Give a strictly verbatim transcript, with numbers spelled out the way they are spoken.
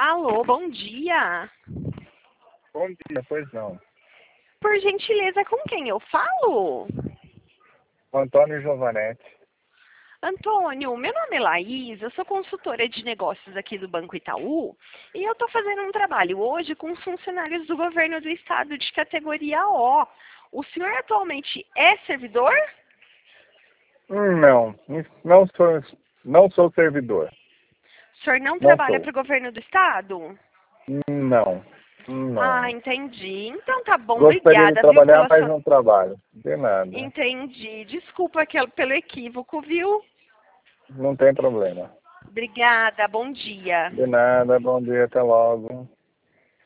Alô, bom dia. Bom dia, pois não. Por gentileza, com quem eu falo? Antônio Giovanetti. Antônio, meu nome é Laís, eu sou consultora de negócios aqui do Banco Itaú e eu estou fazendo um trabalho hoje com os funcionários do governo do estado de categoria O. O senhor atualmente é servidor? Hum, Não, não sou, não sou servidor. O senhor não Não trabalha sou. para o governo do estado? Não, não. Ah, entendi. Então tá bom, Gostaria de obrigada, viu, trabalhar, pela mas sua... não trabalho. De nada. Entendi. Desculpa aquele- pelo equívoco, viu? Não tem problema. Obrigada, bom dia. De nada, bom dia, até logo.